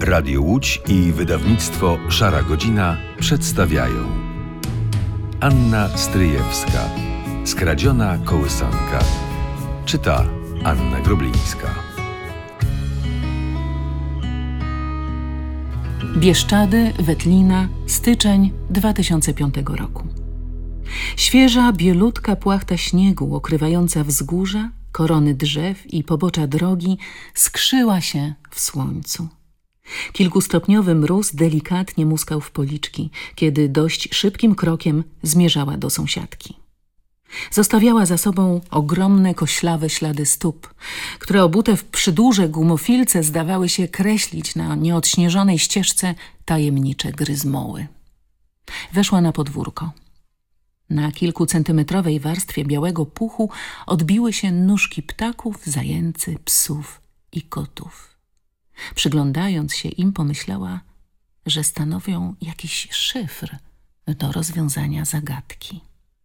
Radio Łódź i wydawnictwo Szara Godzina przedstawiają Anna Stryjewska. Skradziona kołysanka. Czyta Anna Groblińska. Bieszczady, Wetlina, styczeń 2005 roku. Świeża, bielutka płachta śniegu okrywająca wzgórza, korony drzew i pobocza drogi skrzyła się w słońcu. Kilkustopniowy mróz delikatnie muskał w policzki, kiedy dość szybkim krokiem zmierzała do sąsiadki. Zostawiała za sobą ogromne, koślawe ślady stóp, które obute w przydłuże gumofilce zdawały się kreślić na nieodśnieżonej ścieżce tajemnicze gryzmoły. Weszła na podwórko. Na kilkucentymetrowej warstwie białego puchu odbiły się nóżki ptaków, zajęcy, psów i kotów. Przyglądając się im, pomyślała, że stanowią jakiś szyfr do rozwiązania zagadki.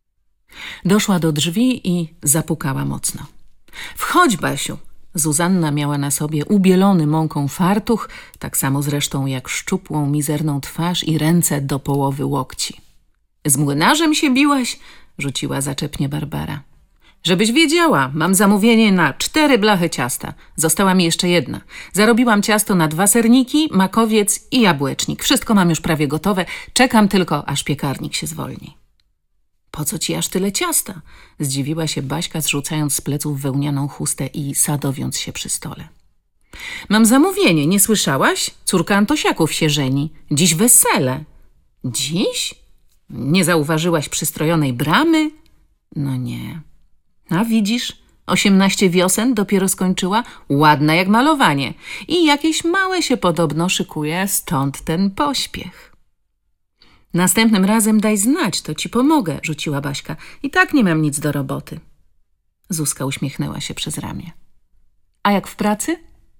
Doszła do drzwi i zapukała mocno. Wchodź, Basiu! Zuzanna miała na sobie ubielony mąką fartuch, tak samo zresztą jak szczupłą, mizerną twarz i ręce do połowy łokci. Z młynarzem się biłaś? Rzuciła zaczepnie Barbara. Żebyś wiedziała, mam zamówienie na 4 blachy ciasta. Została mi jeszcze jedna. Zarobiłam ciasto na 2 serniki, makowiec i jabłecznik. Wszystko mam już prawie gotowe. Czekam tylko, aż piekarnik się zwolni. Po co ci aż tyle ciasta? Zdziwiła się Baśka, zrzucając z pleców wełnianą chustę i sadowiąc się przy stole. Mam zamówienie, nie słyszałaś? Córka Antosiaków się żeni. Dziś wesele. Dziś? Nie zauważyłaś przystrojonej bramy? No nie. A widzisz, 18 wiosen dopiero skończyła, ładna jak malowanie. I jakieś małe się podobno szykuje, stąd ten pośpiech. Następnym razem daj znać, to ci pomogę, rzuciła Baśka. I tak nie mam nic do roboty. Zuzka uśmiechnęła się przez ramię. A jak w pracy?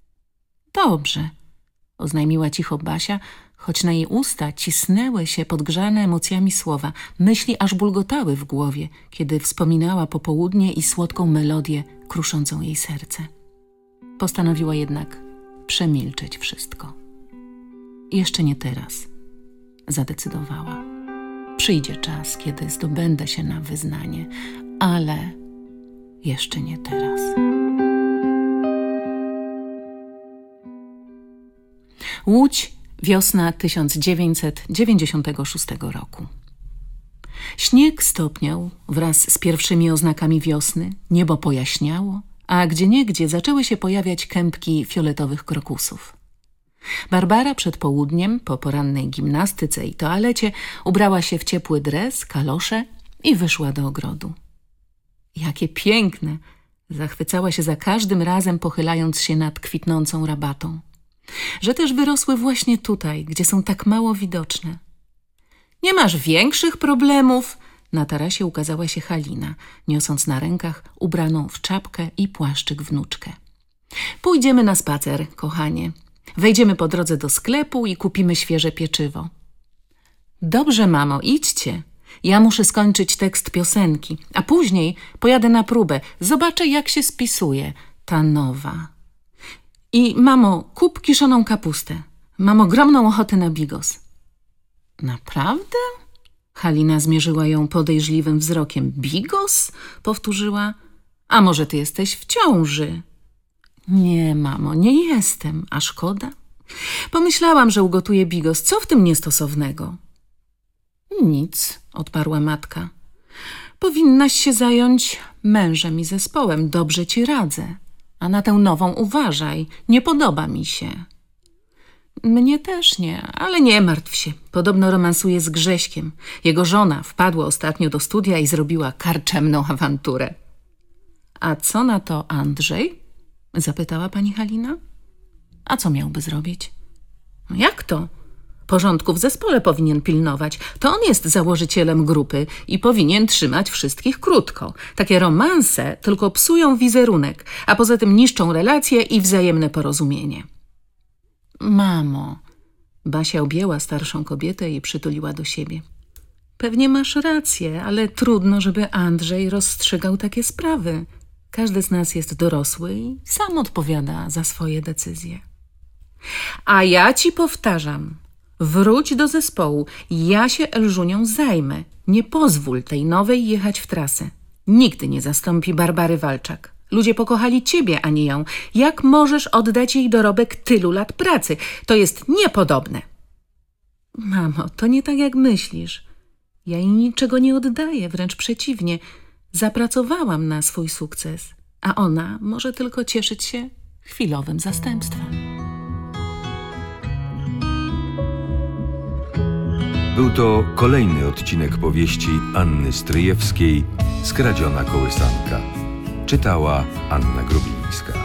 Dobrze, oznajmiła cicho Basia, choć na jej usta cisnęły się podgrzane emocjami słowa. Myśli aż bulgotały w głowie, kiedy wspominała popołudnie i słodką melodię kruszącą jej serce. Postanowiła jednak przemilczeć wszystko. Jeszcze nie teraz, zadecydowała. Przyjdzie czas, kiedy zdobędę się na wyznanie, ale jeszcze nie teraz. Łódź, wiosna 1996 roku. Śnieg stopniał wraz z pierwszymi oznakami wiosny, niebo pojaśniało, a gdzieniegdzie zaczęły się pojawiać kępki fioletowych krokusów. Barbara przed południem, po porannej gimnastyce i toalecie, ubrała się w ciepły dres, kalosze i wyszła do ogrodu. Jakie piękne! Zachwycała się za każdym razem, pochylając się nad kwitnącą rabatą. Że też wyrosły właśnie tutaj, gdzie są tak mało widoczne. Nie masz większych problemów? Na tarasie ukazała się Halina, niosąc na rękach ubraną w czapkę i płaszczyk wnuczkę. Pójdziemy na spacer, kochanie. Wejdziemy po drodze do sklepu i kupimy świeże pieczywo. Dobrze, mamo, idźcie. Ja muszę skończyć tekst piosenki, a później pojadę na próbę. Zobaczę, jak się spisuje ta nowa. I mamo, kup kiszoną kapustę. Mam ogromną ochotę na bigos. Naprawdę? Halina zmierzyła ją podejrzliwym wzrokiem. Bigos? Powtórzyła. A może ty jesteś w ciąży? Nie, mamo, nie jestem. A szkoda? Pomyślałam, że ugotuję bigos. Co w tym niestosownego? Nic, odparła matka. Powinnaś się zająć mężem i zespołem. Dobrze ci radzę. A na tę nową uważaj. Nie podoba mi się. Mnie też nie, ale nie martw się. Podobno romansuje z Grześkiem. Jego żona wpadła ostatnio do studia i zrobiła karczemną awanturę. A co na to Andrzej? Zapytała pani Halina. A co miałby zrobić? Jak to? Porządku w zespole powinien pilnować. To on jest założycielem grupy i powinien trzymać wszystkich krótko. Takie romanse tylko psują wizerunek, a poza tym niszczą relacje i wzajemne porozumienie. Mamo, Basia objęła starszą kobietę i przytuliła do siebie. Pewnie masz rację, ale trudno, żeby Andrzej rozstrzygał takie sprawy. Każdy z nas jest dorosły i sam odpowiada za swoje decyzje. A ja ci powtarzam, wróć do zespołu, ja się Elżunią zajmę. Nie pozwól tej nowej jechać w trasę. Nigdy nie zastąpi Barbary Walczak. Ludzie pokochali ciebie, a nie ją. Jak możesz oddać jej dorobek tylu lat pracy? To jest niepodobne. Mamo, to nie tak jak myślisz. Ja jej niczego nie oddaję, wręcz przeciwnie. Zapracowałam na swój sukces, a ona może tylko cieszyć się chwilowym zastępstwem. Był to kolejny odcinek powieści Anny Stryjewskiej Skradziona kołysanka. Czytała Anna Grubińska.